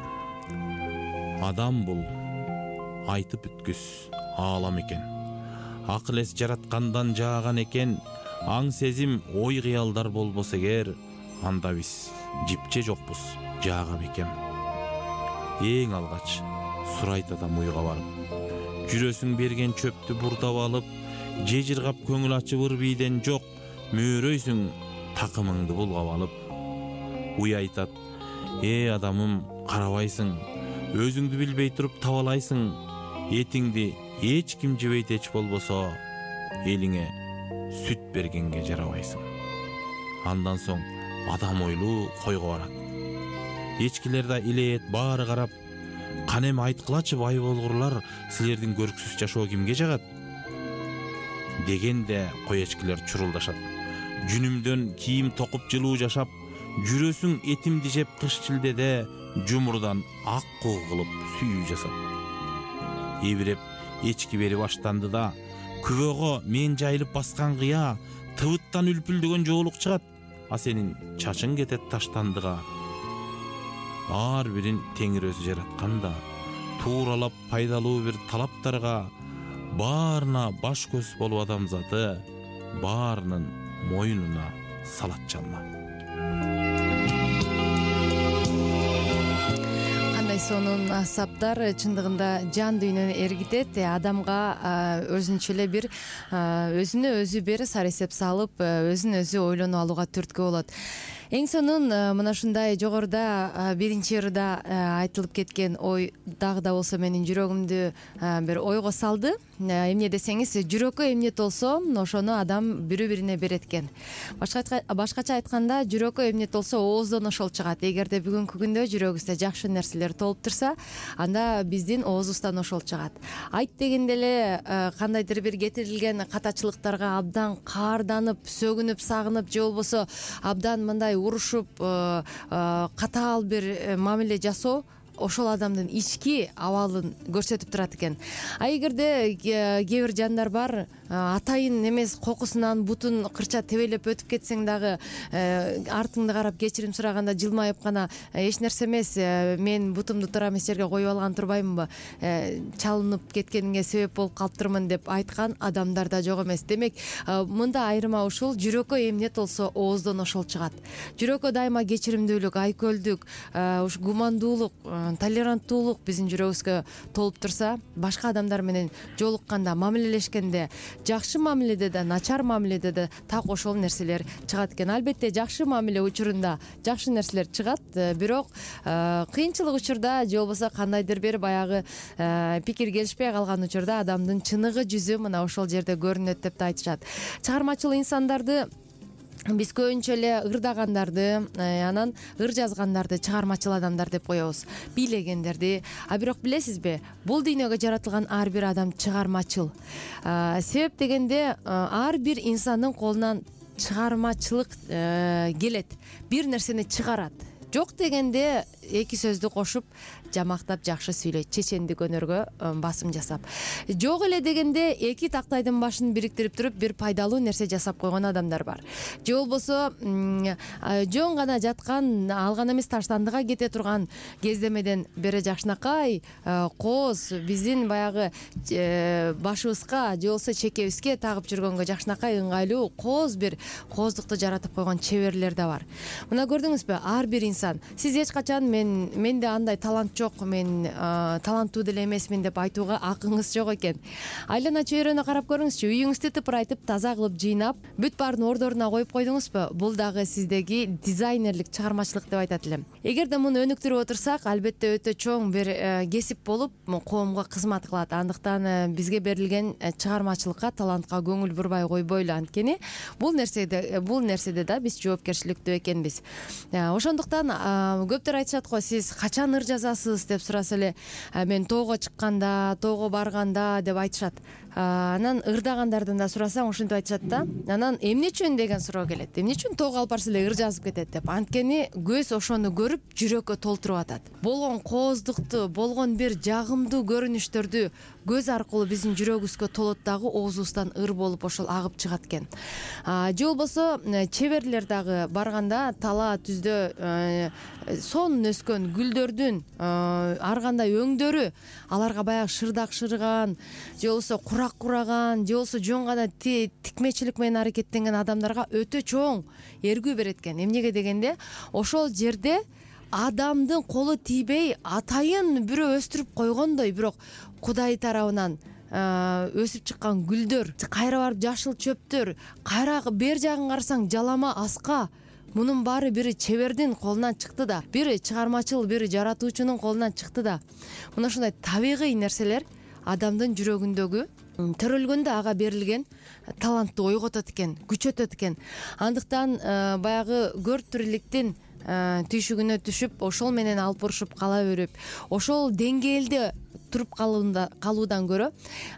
Адам бул айтып бүткүс аалам экен. Акыл эс жараткандан жааган экен. Аң сезим ой кыялдар болбосо эгер, анда биз жипче жокпуз жаага бекем. Эң алгач сурайт адам уйга барып, жүрөсүң берген чөптү бурдап алып, жежиргап көңүл ачып ыр бийден жок, мөөрөйсүң такымыңды булгап алып. Уй айтат: э адамым, карабайсың, өзүңдү билбей туруп табалайсың, этиңди эч ким жебейт эч болбосо, элиңе сүт бергенге жарабайсың. Андан соң адам ойлуу койго барат. Эчкилер да илейет, баары карап, канем айткылачы бай болгурлар, силердин көрксүз жашоо кимге жагат? Дегенде кой эчкилер чурулдашат. Жүнүмдөн кийим токуп жылуу жашап, жүрөсүң этимди жеп кыш чилдеде, жумурдан ак куу кылып сүйүү жасап. Эбиреп эчки бери баштанды да, күбөгө мен жайылып баскан кыя, тыбыттан үлпүлдөгөн жоолук чыгат, а сенин чачың кетет таштандыга. Ар бирин Теңир өзү жаратканда, тууралап пайдалуу бир талаптарга, баарына баш көз болуп адамзаты, баарынын мойнуна салат жалма. Сонун саптар чындыгында жан дүйнөнү эргитет, адамга өзүнчө эле бир өзүнө өзү бир сар эсеп салып, өзүн өзү ойлонуп алууга түрткү болот. эң сонун мына ушундай жогоруда биринчи ырда айтылып кеткен ой дагы да болсо менин жүрөгүмдү бир ойго салды. Эмне десеңиз, жүрөккө эмне толсо, ошону адам бири бирине берет экен. Башкача айтканда, жүрөккө эмне толсо, ооздон ошол чыгат. Эгерде бүгүнкү күндө жүрөгүбүздө жакшы нерселер толуп турса, анда биздин оозубуздан ошол чыгат. Айт дегенде эле кандайдыр бир кетирилген катачылыктарга абдан каарданып, сөгүнүп, сагынып, же болбосо абдан мындай урушуп, катаал бир мамиле жасоо ошол адамдын ички абалын көрсөтүп турат экен. А эгерде кээ бир жандар бар, атайын эмес кокусунан бутун кырча тебелеп өтүп кетсең дагы артыңды карап кечирим сураганда жылмайып гана эч нерсе эмес, мен бутумду туура эмес жерге коюп алган турбаймынбы, чалынып кеткениңе себеп болуп калыптырмын деп айткан адамдар да жок эмес. Демек, мында айырма ушул: жүрөккө эмне толсо, ооздон ошол чыгат. Жүрөккө дайыма кечиримдүүлүк, айкөлдүк, уш гумандуулук, толеранттуулук биздин жүрөгүбүзгө толуп турса, башка адамдар менен жолукканда, мамилелешкенде, жакшы мамиледе да, начар мамиледе да так ошол нерселер чыгат экен. Албетте, жакшы мамиле учурунда жакшы нерселер чыгат, бирок кыйынчылык учурда же болбосо кандайдыр бир баягы пикир келишпей калган учурда адамдын чыныгы жүзү мына ошол жерде көрүнөт деп да айтышат. Чыгармачыл инсандарды биз көбүнчө эле ырдагандарды, анан ыр жазгандарды чыгармачыл адамдар деп коебуз, бийлегендерди. А бирок билесизби, бул дүйнөгө жаратылган ар бир адам чыгармачыл. Себеп дегенде, ар бир инсандын колунан чыгармачылык келет, бир нерсени чыгарат. Жок дегенде эки сөздү кошуп, жамактап жакшы сүйлөйт, чечендик өнөргө басым жасап. Жок эле дегенде эки тактайдын башын бириктирип туруп, бир пайдалуу нерсе жасап койгон адамдар бар. Же болбосо жөн гана жаткан, алган эмес таштандыга кете турган кездемеден бери жакшынакай кооз биздин баягы башыбызга же болбосо чекебизге тагып жүргөнгө жакшынакай ыңгайлуу кооз бир кооздукту жаратып койгон чеберлер да бар. Мына көрдүңүзбү, ар бир инсан, сиз эч качан мен менде андай талант жок, мен таланттуу деле эмесмин деп айтууга акыңыз жок экен. Айлана чөйрөнө карап көрүңүзчү, үйүңүздү тыпырайтып, таза кылып жыйнап, бүт баарын ордоруна коюп койдуңузбу? Бул дагы сиздеги дизайнерлик, чыгармачылык деп айтат элем. Эгерде муну өнүктүрүп отурсак, албетте өтө чоң бир кесип болуп, коомго кызмат кылат. Андыктан бизге берилген чыгармачылыкка, талантка көңүл бурбай койбойлу. Анткени бул нерседе, бул нерседе да биз жоопкерчиликтүү экенбиз. Ошондуктан көптөр айтышат го, сиз качан ыр жазасыз деп сураса эле, мен тоого чыкканда, тоого барганда деп айтышат. Анан ырдагандардын да сурасаң ушинтип айтышат да. Анан эмне үчүн деген суроо келет. Эмне үчүн тоого алып барса эле ыр жазып кетет деп. Анткени көз ошону көрүп, жүрөккө толтуруп атат. Болгон кооздукту, болгон бир жагымдуу көрүнүштөрдү көз аркылуу биздин жүрөгүбүзгө толот дагы, оозубуздан ыр болуп ошол агып чыгат экен. Же болбосо чеберлер дагы барганда тала түздө сонун өскөн гүлдөрдүн ар кандай өңдөрү аларга баягы шырдак шырган, же болбосо курак кураган, же болбосо жөн гана тикмечилик менен аракеттенген адамдарга өтө чоң эргүү берет экен. Эмнеге дегенде, ошол жерде адамдын колу тийбей, атайын бирөө өстүрүп койгондой, бирок Кудай тарабынан өсүп чыккан гүлдөр, кайра барып жашыл чөптөр, кайра бер жагын карасаң жалама аска, мунун баары бири чебердин колунан чыкты да, бири чыгармачыл, бири жаратуучунун колунан чыкты да. Мына ушундай табигый нерселер адамдын жүрөгүндөгү төрөлгөндө ага берилген талантты ойготот экен, күчөтөт экен. Андыктан баягы көр тириликтин түйшүгүнө түшүп, ошол менен алып урушуп кала берип, ошол деңгээлде туруп калуудан көрө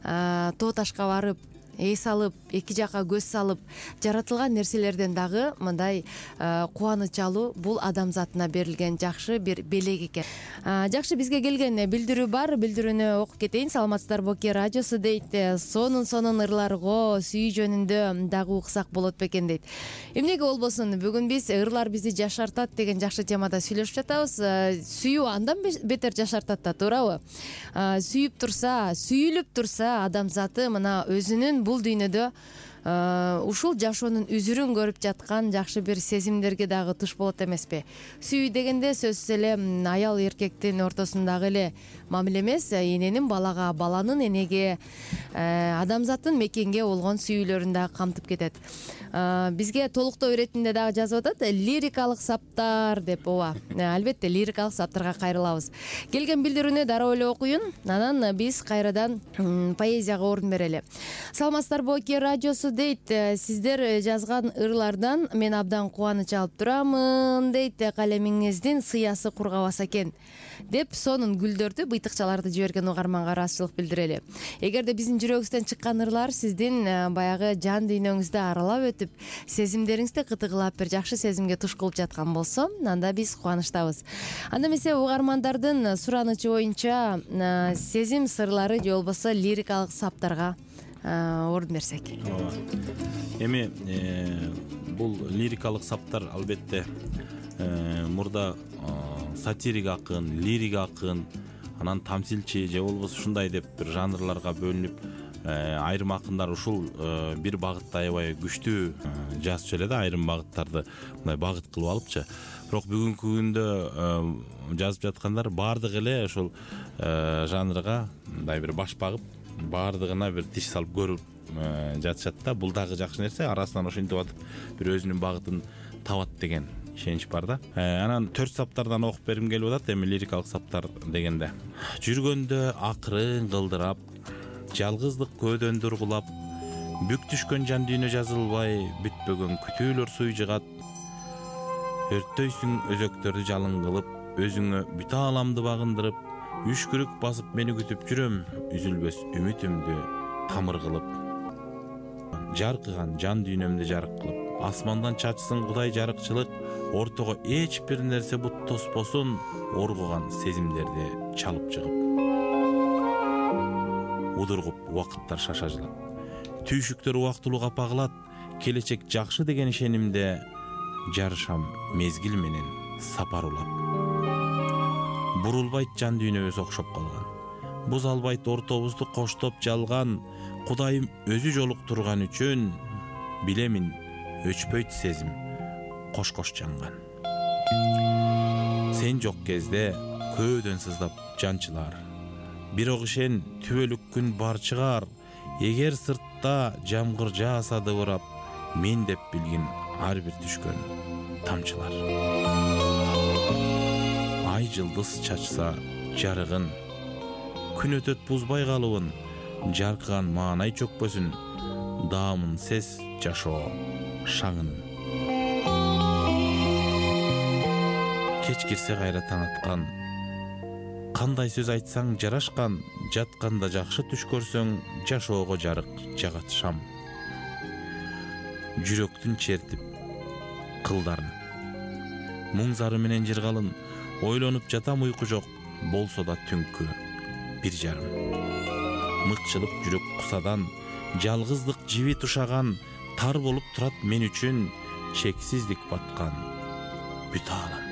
тоо ташка барып, эс алып, эки жака көз салып, жаратылган нерселерден дагы мындай кубаныч алуу бул адамзатына берилген жакшы бир белек экен. Жакшы, бизге келген билдирүү бар, билдирүүнү окуп кетейин. Саламатсыздарбы, Ке радиосу дейт. Сонун сонун ырларго сүйүү жөнүндө дагы уксак болот бекен дейт. Эмнеге болбосун, бүгүн биз ырлар бизди жашартат деген жакшы темада сүйлөшүп жатабыз. Сүйүү андан бетер жашартат да, туурабы? Сүйүп турса, сүйүлүп турса адамзаты мына өзүнүн бул дүйнөдө ушул жашоонун үзүрүн көрүп жаткан жакшы бир сезимдерге дагы туш болот эмеспи? Сүйүү дегенде сөзсүз эле аял эркектин ортосундагы эле мамиле эмес, эненин балага, баланын энеге, адамзаттын мекенге болгон сүйүүлөрүн дагы камтып кетет. Бизге толуктоо иретинде дагы жазып атат, лирикалык саптар деп. ооба, албетте лирикалык саптарга кайрылабыз. Келген билдирүүнү дароо эле окуйун, анан биз кайрадан поэзияга орун берели. Саламатсыздарбы, Оке радиосу дейт, сиздер жазган ырлардан мен абдан кубаныч алып турамын дейт, калемиңиздин сыясы кургабаса экен деп сонун гүлдөрдү, быйтыкчаларды жиберген угарманга ыраазычылык билдирели. Эгерде биздин жүрөгүбүздөн чыккан ырлар сиздин баягы жан дүйнөңүздү аралап өтүп, сезимдериңизди кытыгылап, бир жакшы сезимге туш кылып жаткан болсо, анда биз кубанычтабыз. Анда эмесе угармандардын суранычы боюнча сезим сырлары же болбосо лирикалык саптарга орун берсек. Эми бул лирикалык саптар албетте мурда сатирик акын, лирик акын, анан тамсилчи же болбосо ушундай деп бир жанрларга бөлүнүп, айрым акындар ушул бир багытта аябай күчтүү жазчу эле да, айрым багыттарды мындай багыт кылып алыпчы. Бирок бүгүнкү күндө жазып жаткандар баардыгы эле ошол жанрга мындай бир баш багып, баардыгына бир тиш салып көрүп жатышат да. Бул дагы жакшы нерсе, арасынан ошентип атып бир өзүнүн багытын табат деген ишенич бар да. Анан төрт саптардан окуп бергим келип атат. Эми лирикалык саптар дегенде: жүргөндө акырын кылдырап, жалгыздык көөдөндү ургулап, бүк түшкөн жан дүйнө жазылбай, бүтпөгөн күтүүлөр суй жыгат. Өрттөйсүң өзөктөрдү жалын кылып, өзүңө бүт ааламды багындырып, үшкүрүк басып мени күтүп жүрөм, үзүлбөс үмүтүмдү тамыр кылып. Жаркыган жан дүйнөмдү жарык кылып, асмандан чачсын Кудай жарыкчылык, ортого эч бир нерсе бут тоспосун, оргуган сезимдерди чалып жыгып. Удургуп убакыттар шаша жылап, түйшүктөр убактылуу капагылат, келечек жакшы деген ишенимде жарышам мезгил менен сапар улап. Бурулбайт жан дүйнөбүз окшоп калган, буз албайт ортобузду коштоп жалган, Кудайым өзү жолуктурган үчүн, билемин өчпөйт сезим кош-кош жанган. Сен жок кезде көөдөн сыздап жанчылар, бирок ишен түбөлүк күн бар чыгар, эгер сыртта жамгыр жааса дыбырап, мен деп билгин ар бир түшкөн тамчылар. Ай жылдыз чачса жарыгын, күн өтөт бузбай калыбын, жаркыган маанай чөкпөсүн, даамын сез жашоо шаңынын. Кеч кирсе кайра таң аткан, кандай сөз айтсаң жарашкан, жатканда жакшы түш көрсөң, жашоого жарык жагат шам. Жүрөктүн чертип кылдарын, муң зары менен жыргалын, ойлонуп жатам уйку жок, болсо да түнкү бир жарым. Мыкчылып жүрөк кусадан, жалгыздык жиби тушаган, тар болуп турат мен үчүн, чексиздик баткан бүт аалам.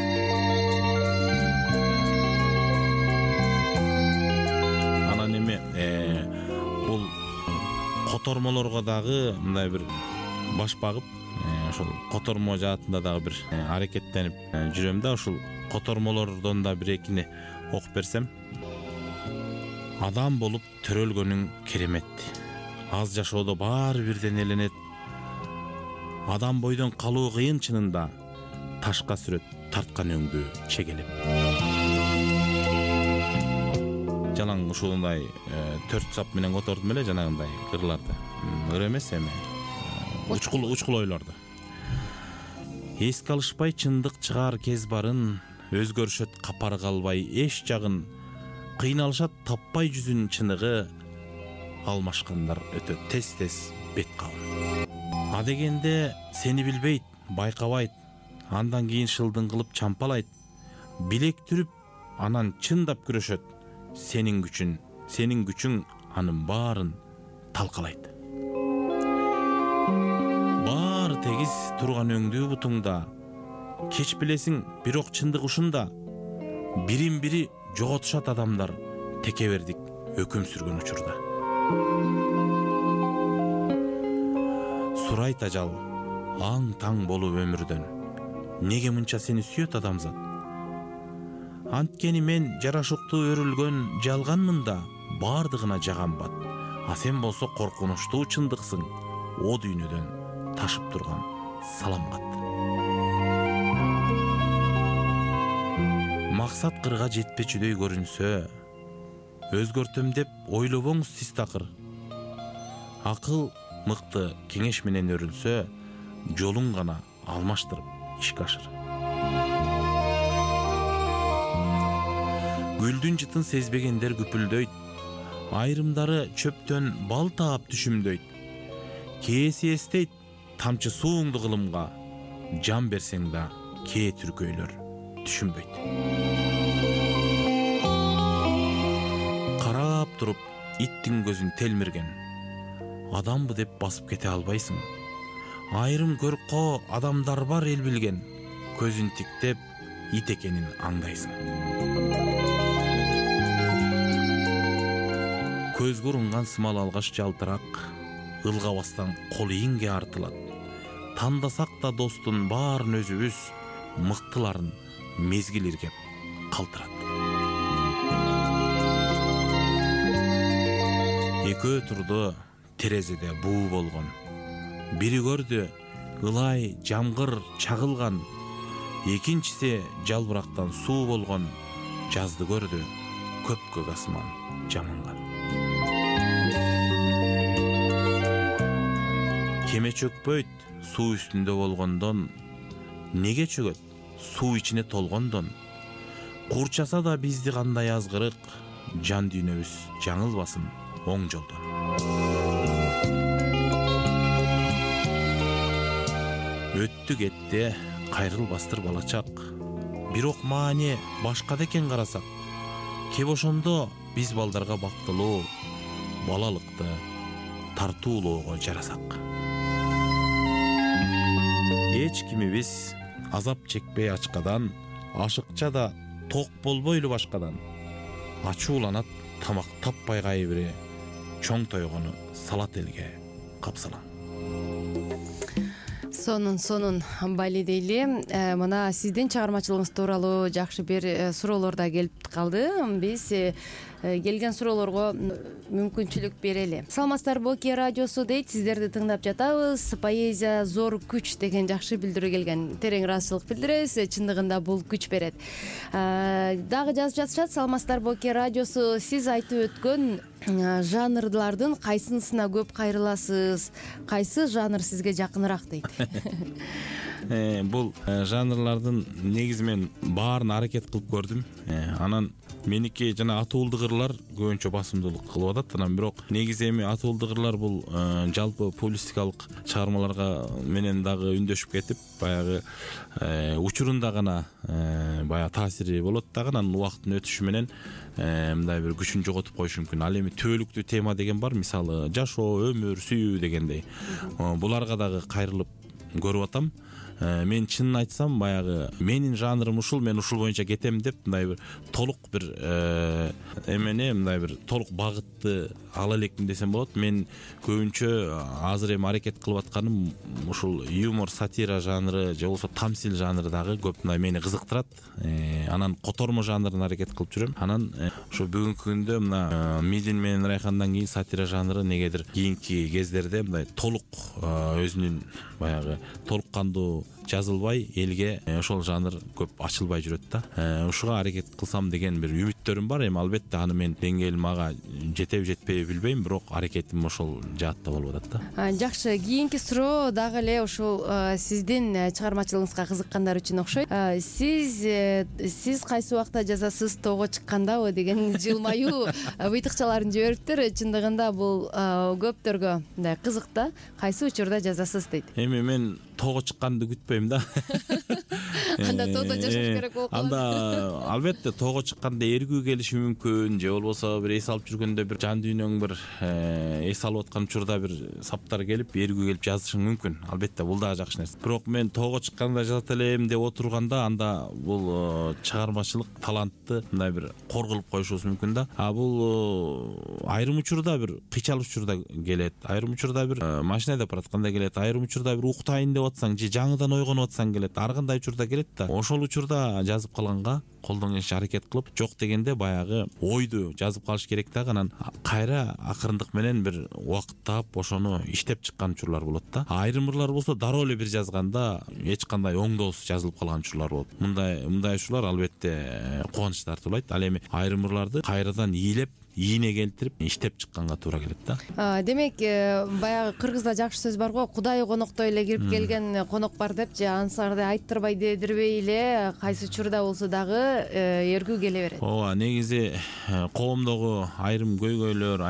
Анан эме бул котормолорго дагы мындай бир баш багып, ошол котормо жаатында дагы бир аракеттенип жүрөм да. Ушул котормолордон да бир экини окуп берсем: адам болуп төрөлгөнүң керемет, аз жашоодо баары бирден эленет. Адам бойдон калуу кыйын чынында, ташка сүрөт тарткан өңдү чегелеп. Жалаң ушундай төрт сап менен котордум эле жанагындай ырларды. Ыр эмес эми, учкул учкул ойлорду. Эске алышпай чындык чыгар кез барын, өзгөрүшөт капар калбай эч жагын, кыйналышат таппай жүзүн чыныгы, алмашкандар өтөт тез-тез бет кабын. А дегенде сени билбейт, байкабайт, андан кийин шылдың кылып чампалайт, билек түрүп анан чындап күрөшөт, сенин күчүн, сенин күчүң анын баарын талкалайт. Баары тегиз турган өңдүү бутуңда, кеч билесиң, бирок чындык ушунда, бирин бири жоготушат адамдар, текебердик өкүм сүргөн учурда. Сурайт ажал, аң таң болуп өмүрдөн, неге мынча сени сүйөт адамзат? Анткени мен жарашыктуу өрүлгөн жалганмын да, баардыгына жагам бат. а сен болсо коркунучтуу чындыксың, о дүйнөдөн ташып турган салам кат. Максат кырга жетпечүдөй көрүнсө, өзгөртөм деп ойлобоңуз сиз такыр. Акыл мыкты кеңеш менен өрүлсө, жолун гана алмаштырып ишке ашыр. Гүлдүн жытын сезбегендер күпүлдөйт, айрымдары чөптөн бал таап түшүмдөйт. Кээси эстейт тамчы сууңду кылымга, жан берсең да кээ түркөйлөр түшүнбөйт. Карап туруп иттин көзүн телмирген, адамбы деп басып кете албайсың. Айрым көркө адамдар бар эл билген, көзүн тиктеп ит экенин аңдайсың. Көз курунган сымал алгаш жалтырак, ылгабастан кол ийинге артылат. Тандасак да достун баарын өзүбүз, мыктыларын мезгил иргеп калтырат. Экөө турду терезеде буу болгон, бири көрдү ылай жамгыр чагылган, экинчиси жалбырактан суу болгон, жазды көрдү көпкөк асман жаманган. Кеме чөкпөйт суу үстүндө болгондон, неге чөгөт суу ичине толгондон. Курчаса да бизди кандай азгырык, жан дүйнөбүз жаңылбасын оң жолдон. Өттү кетти кайрылбастыр балачак, бирок маани башкада экен карасак. Кеп ошондо биз балдарга бактылуу, балалыкты тартуулоого жарасак. Эч кимибиз азап чекпей ачкадан, ашыкча да ток болбойлу башкадан. Ачууланат тамак таппай кайбири, чоң тойгону салат элге капсалан. Сонун сонун байли дейли. Мына сиздин чыгармачылыгыңыз тууралуу жакшы бир суроолор да келип калды. Биз келген суроолорго мүмкүнчүлүк берели. Саламатсыздарбы, Оке радиосу дейт, сиздерди тыңдап жатабыз. Поэзия зор күч деген жакшы билдирүү келген. Терең ыраазычылык билдиребиз. Чындыгында бул күч берет. Дагы жазып жатышат. Саламатсыздарбы, Оке радиосу, сиз айтып өткөн жанрлардын кайсынысына көп кайрыласыз? Кайсы жанр сизге жакыныраак дейт? Бул жанрлардын негизи мен баарын аракет кылып көрдүм. Анан меники жана атуулдуу кырлар көбүнчө басымдуулук кылып атат. Анан бирок негизи эми атуулдуу кырлар бул жалпы публистикалык чыгармаларга менен дагы үндөшүп кетип, баягы учурунда гана баягы таасири болот дагы, анан убакыттын өтүшү менен мындай бир күчүн жоготуп коюшу мүмкүн. Ал эми түбөлүктүү тема деген бар, мисалы жашоо, өмүр, сүйүү дегендей. Буларга дагы кайрылып көрүп атам. Мен чынын айтсам, баягы менин жанрым ушул, мен ушул боюнча кетем деп мындай бир толук бир эмени, мындай бир толук багытты ала элекмин десем болот. Мен көбүнчө азыр эми аракет кылып атканым ушул юмор, сатира жанры же болбосо тамсил жанры дагы көп мындай мени кызыктырат. Анан котормо жанрын аракет кылып жүрөм. Анан ошо бүгүнкү күндө мына Мидин менен Райхандан кийин сатира жанры негедир кийинки кездерде мындай толук өзүнүн баягы толук кандуу жазылбай элге ошол жанр көп ачылбай жүрөт да. Ушуга аракет кылсам деген бир үмүттөрүм бар. Эми албетте аны мен деңгээлим ага жетеби жетпейби билбейм, бирок аракетим ошол жаатта болуп атат да. Жакшы, кийинки суроо дагы эле ушул сиздин чыгармачылыгыңызга кызыккандар үчүн окшойт. Сиз сиз кайсы убакта жазасыз, тоого чыккандабы деген жылмаюу быйтыкчаларын жибериптир. Чындыгында бул көптөргө мындай кызык да. Кайсы учурда жазасыз дейт. Эми мен тоого чыкканды күтпөйм да. Анда тоодо жашаш керек болуп калат. Анда албетте тоого чыкканда эргүү келиши мүмкүн, же болбосо бир эс алып жүргөндө бир жан дүйнөң бир эс алып аткан учурда бир саптар келип, эргүү келип жазышың мүмкүн. Албетте бул дагы жакшы нерсе. Бирок мен тоого чыкканда жазат элем деп отурганда, анда бул чыгармачылык талантты мындай бир коргулуп коюшубуз мүмкүн да. А бул айрым учурда бир кыйчалык учурда келет, айрым учурда бир машинада баратканда келет, айрым учурда бир уктайын деп атсаң же жаңыдан ойгонуп атсаң келет, ар кандай учурда келет да. Ошол учурда жазып калганга колдон келишинче аракет кылып, жок дегенде баягы ойду жазып калыш керек да, анан кайра акырындык менен бир убакыт таап ошону иштеп чыккан учурлар болот да. Айрым ырлар болсо дароо эле бир жазганда эч кандай оңдоосуз жазылып калган учурлар болот. Мындай мындай учурлар албетте кубаныч тартуулайт. Ал эми айрым ырларды кайрадан ийилеп ийине келтирип иштеп чыкканга туура келет да. Демек, баягы кыргызда жакшы сөз бар го, кудай коноктой эле кирип келген конок бар деп, же ансарды айттырбай дедирбей эле кайсы учурда болсо дагы эргүү келе берет. Ооба, негизи коомдогу айрым көйгөйлөр,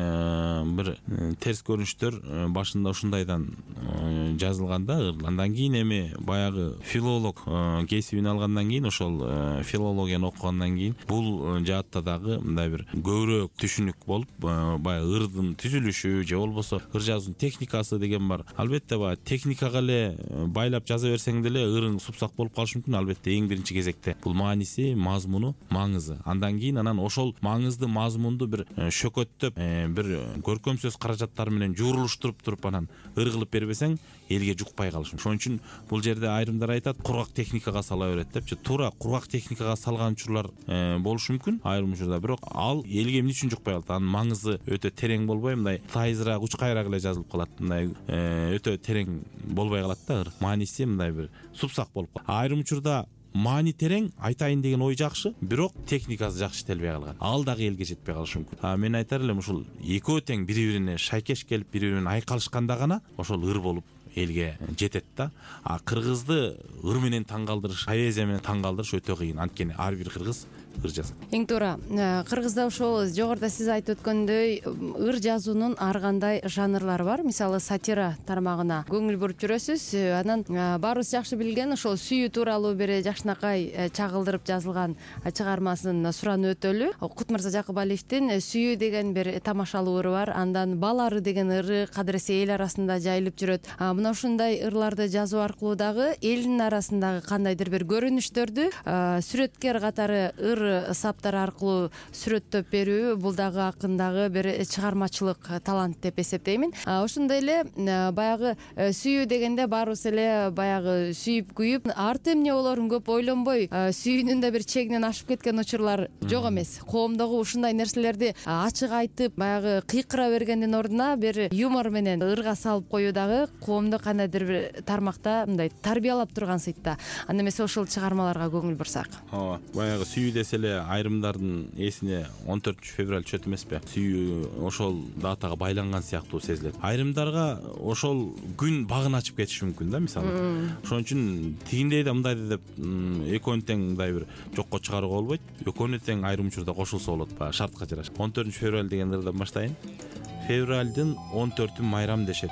айрым бир терс көрүнүштөр башында ушундайдан жазылган да. Андан кийин эми баягы филолог кесибин алгандан кийин, ошол филологияны окугандан кийин бул жаатта дагы мындай бир көбүрөөк түшүнүк болуп, баягы ырдын түзүлүшү же болбосо ыр жазуунун техникасы деген бар. Албетте баягы техникага эле байлап жаза берсең деле ырың супсак болуп калышы мүмкүн. Албетте эң биринчи кезекте бул мааниси, мазмуну, маңызы. Андан кийин анан ошол маңызды, мазмунду бир шөкөттөп, бир көркөм сөз каражаттары менен жуурулуштуруп туруп анан ыр кылып бербесең, элге жукпай калышы мүмкүн. Ошон үчүн бул жерде айрымдар айтат, кургак техникага сала берет депчи. Туура кургак техникага салган учурлар болушу мүмкүн айрым учурда, бирок ал элге эмне үчүн жукпай калат? Анын маңызы өтө терең болбой, мындай тайызыраак, учкайраак эле жазылып калат. Мындай өтө терең болбой калат да ыр. Мааниси мындай бир супсак болуп калат. Айрым учурда маани терең, айтайын деген ой жакшы, бирок техникасы жакшы иштелбей калган. Ал дагы элге жетпей калышы мүмкүн. А мен айтар элем, ушул экөө тең бири-бирине шайкеш келип, бири-бири менен айкалышканда гана ошол ыр болуп элге жетет да. А кыргызды ыр менен таң калтырыш, поэзия менен таң калтырыш өтө кыйын. Анткени ар бир кыргыз ыр жазат. Эң туура. Кыргызда ошол жогоруда сиз айтып өткөндөй ыр жазуунун ар кандай жанрлары бар. Мисалы сатира тармагына көңүл буруп жүрөсүз. Анан баарыбыз жакшы билген ошол сүйүү тууралуу бир жакшынакай чагылдырып жазылган чыгармасын Сурануу өтөлү. Кутмырза Жакыбалиевдин Сүйүү деген бир тамашалуу ыры бар. Андан Балары деген ыры кадыресе эл арасында жайылып жүрөт. Мына ушундай ырларды жазуу аркылуу дагы элдин арасындагы кандайдыр бир көрүнүштөрдү сүрөткер катары ыр саптар аркылуу сүрөттөп берүү, бул дагы акындагы бир чыгармачылык талант деп эсептеймин. Ошондой эле баягы сүйүү дегенде баарыбыз эле баягы сүйүп күйүп, арты эмне болорун көп ойлонбой, сүйүүнүн да бир чегинен ашып кеткен учурлар жок эмес. Коомдогу ушундай нерселерди ачык айтып, баягы кыйкыра бергендин ордуна бир юмор менен ырга салып коюу дагы коомду кандайдыр бир тармакта мындай тарбиялап турган сыйта. Анда эмесе ошол чыгармаларга көңүл бурсак. Ооба, баягы сүйүү десе эле айрымдардын эсине он төртүнчү февраль түшөт эмеспи? Сүйүү ошол датага байланган сыяктуу сезилет. Айрымдарга ошол күн багын ачып кетиши мүмкүн да, мисалы. Ошон үчүн тигиндей да мындайда деп экөөнү тең мындай бир жокко чыгарууга болбойт. Экөөнү тең айрым учурда кошулса болот, баягы шартка жараша. он төртүнчү февраль деген ырдан баштайын. Февралдын он төртүн майрам дешет.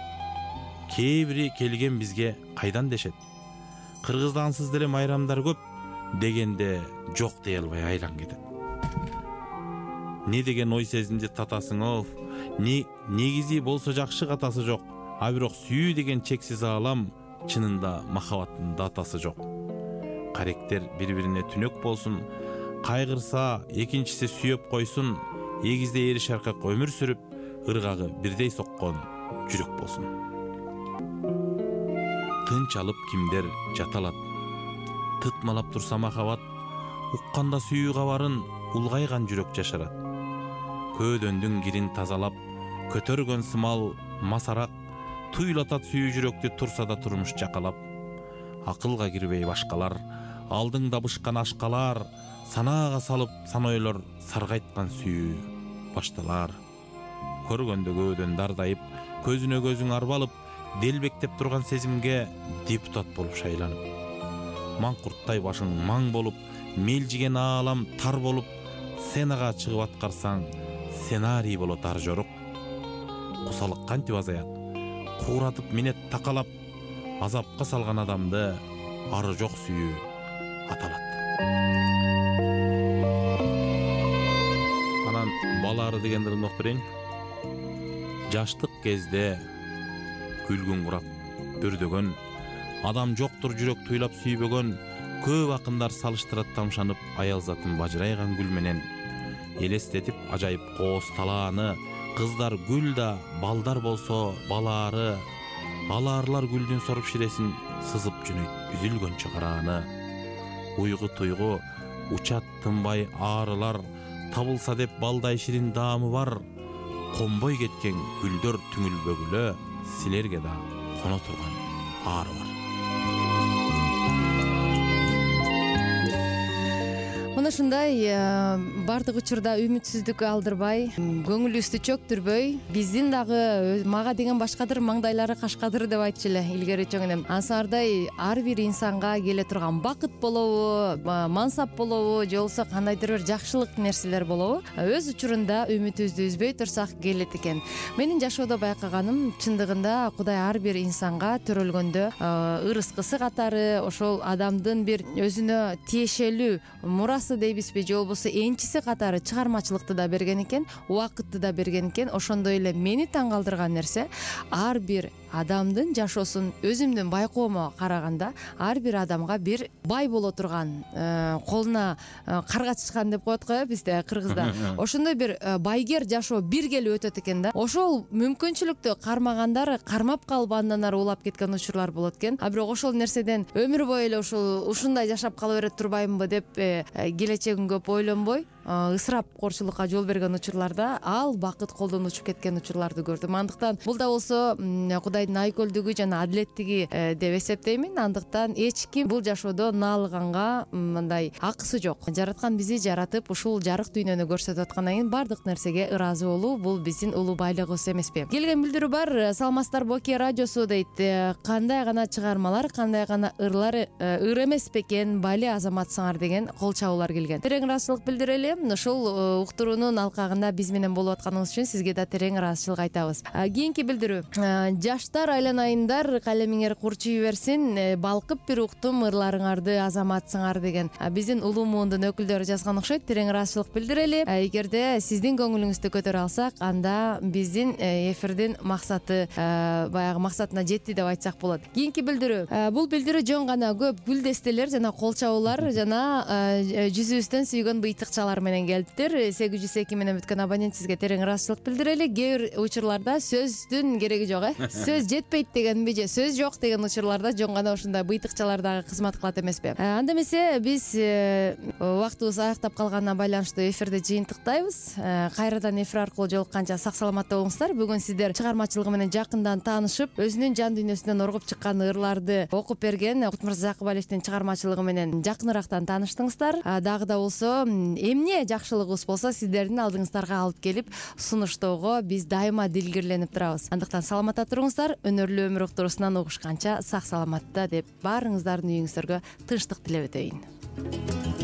Кээ бири келген бизге кайдан дешет. Кыргызда ансыз деле майрамдар көп дегенде жок дей албай айлан кетет. Не деген ой сезимди татасың оф. Негизи болсо жакшы, катасы жок. А бирок сүйүү деген чексиз аалам, чынында махабаттын датасы жок. Каректер бири-бирине түнөк болсун, кайгырса экинчиси сүйөп койсун, эгизде эри шаркак өмүр сүрүп, ыргагы бирдей соккон жүрөк болсун. Тынч алып кимдер жаталат, тытмалап турса махабат, укканда сүйүү кабарын улгайган жүрөк жашарат. Көөдөндүн кирин тазалап, көтөргөн сымал масарак, туйлатат сүйүү жүрөктү турса да турмуш жакалап. Акылга кирбей башкалар, алдыңда бышкан ашкалар, санаага салып сан ойлор саргайткан сүйүү башталар. Көргөндө көөдөн дардайып, көзүнө көзүң арбалып, делбектеп турган сезимге депутат болуп шайланып. Маңкурттай башың маң болуп, мелжиген аалам тар болуп, сценага чыгып аткарсаң, сценарий болот ар жорок. Кусалык кантип азаят, кууратып минет такалап, азапка салган адамды ары жок сүйүү аталат. Анан Балары деген ырын окуп берейин. Жаштык кезде күлгүн курап бүрдөгөн, адам жоктур жүрөк туйлап сүйбөгөн, көп акындар салыштырат тамшанып аял затын бажырайган гүл менен. Элестетип ажайып кооз талааны, кыздар гүл да, балдар болсо балары. Алаарлар гүлдүн соруп ширесин, сызып жөнөйт үзүлгөнчө карааны. Уйгу туйгу учат тынбай аарылар, табылса деп балдай ширин даамы бар. Конбой кеткен гүлдөр түңүлбөгүлө, силерге да коно турган ары бар. Мына ушундай бардык учурда үмүтсүздүк алдырбай, көңүлүбүздү чөктүрбөй, биздин дагы мага деген башкадыр, маңдайлары кашкадыр деп айтчу эле илгери чоң энем. Ансаардай ар бир инсанга келе турган бакыт болобу, мансап болобу, же болбосо кандайдыр бир жакшылык нерселер болобу, өз учурунда үмүтүбүздү үзбөй турсак келет экен. Менин жашоодо байкаганым, чындыгында Кудай ар бир инсанга төрөлгөндө ырыскысы катары ошол адамдын бир өзүнө тиешелүү мурасы дейбизби, же болбосо энчиси катары чыгармачылыкты да берген экен, убакытты да берген экен. Ошондой эле мени таң калтырган нерсе, ар бир адамдын жашоосун өзүмдүн байкоомо караганда, ар бир адамга бир бай боло турган, колуна карга чычкан деп коет го бизде кыргызда. Ошондой бир байгер жашоо бир келип өтөт экен да. Ошол мүмкүнчүлүктү кармагандар кармап калып андан ары улап кеткен учурлар болот экен. А бирок ошол нерседен өмүр бою эле ушул ушундай жашап кала берет турбаймынбы деп келечегин көп ойлонбой, ысырап корчулукка жол берген учурларда ал бакыт колдон учуп кеткен учурларды көрдүм. Андыктан бул да болсо Кудайдын айкөлдүгү жана адилеттиги деп эсептеймин. Андыктан эч ким бул жашоодо наалыганга мындай акысы жок. Жараткан бизи жаратып ушул жарык дүйнөнү көрсөтүп аткандан кийин бардык нерсеге ыраазы болуу бул биздин улуу байлыгыбыз эмеспи? Келген билдирүү бар. Саламатсыздар Боке радиосу дейт. Кандай гана чыгармалар, кандай гана ырлар ыр эмес бекен, бали азаматсыңар деген кол чабуулар келген. Терең ыраазычылык билдирели. Ушул уктуруунун алкагында биз менен болуп атканыңыз үчүн сизге да терең ыраазычылык айтабыз. Кийинки билдирүү. Жаштар айланайындар, калемиңер курчуй берсин, балкып бир уктум ырларыңарды азаматсыңар деген биздин улуу муундун өкүлдөрү жазган окшойт. Терең ыраазычылык билдирели. Эгерде сиздин көңүлүңүздү көтөрө алсак, анда биздин эфирдин максаты баягы максатына жетти деп айтсак болот. Кийинки билдирүү. Бул билдирүү жөн гана көп гүлдестелер жана кол чабуулар жана жүзүбүздөн сүйгөн быйтыкчалар менен келиптир. сегиз жүз эки менен бүткөн абонент сизге терең ыраазычылык билдирели. Кээ бир учурларда сөздүн кереги жок, э? Сөз жетпейт дегенби же сөз жок деген учурларда жөн гана ушундай быйтыкчалар дагы кызмат кылат эмеспи? Анда эмесе биз убактыбыз аяктап калганына байланыштуу эфирди жыйынтыктайбыз. Кайрадан эфир аркылуу жолукканча сак саламатта болуңуздар. Бүгүн сиздер чыгармачылыгы менен жакындан таанышып, өзүнүн жан дүйнөсүнөн оргуп чыккан ырларды окуп берген Кутмырза Жакыбалиевдин чыгармачылыгы менен жакыныраактан тааныштыңыздар. Дагы да болсо эмне жакшылыгыбыз болсо сиздердин алдыңыздарга алып келип сунуштоого биз дайыма дилгирленип турабыз. Андыктан саламатта туруңуздар. Өнөрлүү өмүр уктуруусунан угушканча сак саламатта деп баарыңыздардын үйүңүздөргө тынчтык тилеп өтөйүн.